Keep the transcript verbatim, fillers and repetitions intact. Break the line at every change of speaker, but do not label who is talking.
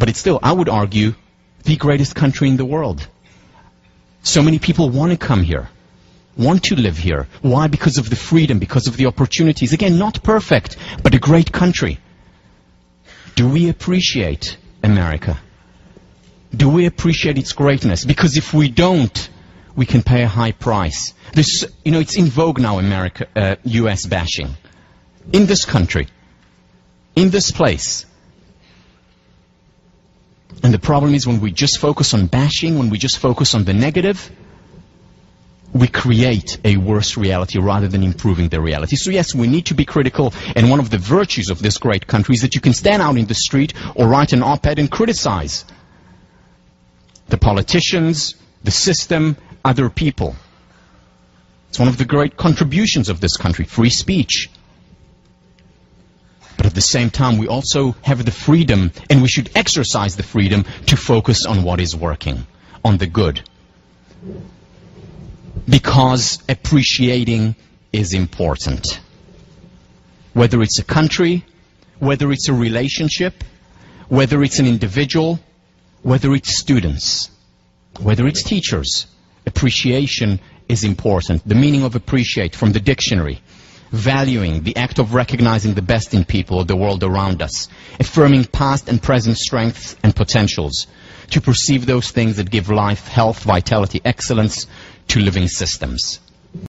but it's still, I would argue, the greatest country in the world. So many people want to come here, want to live here. Why? Because of the freedom, because of the opportunities. Again, not perfect, but a great country. Do we appreciate America? Do we appreciate its greatness? Because if we don't, we can pay a high price. This, you know, it's in vogue now, America, uh, U S bashing. In this country, in this place. And the problem is when we just focus on bashing, when we just focus on the negative, we create a worse reality rather than improving the reality. So yes, we need to be critical, and one of the virtues of this great country is that you can stand out in the street or write an op-ed and criticize the politicians, the system, other people. It's one of the great contributions of this country, free speech. But at the same time, we also have the freedom, and we should exercise the freedom to focus on what is working, on the good. Because appreciating is important. Whether it's a country, whether it's a relationship, whether it's an individual, whether it's students, whether it's teachers, appreciation is important. The meaning of appreciate from the dictionary. Valuing, the act of recognizing the best in people or the world around us. Affirming past and present strengths and potentials. To perceive those things that give life, health, vitality, excellence to living systems.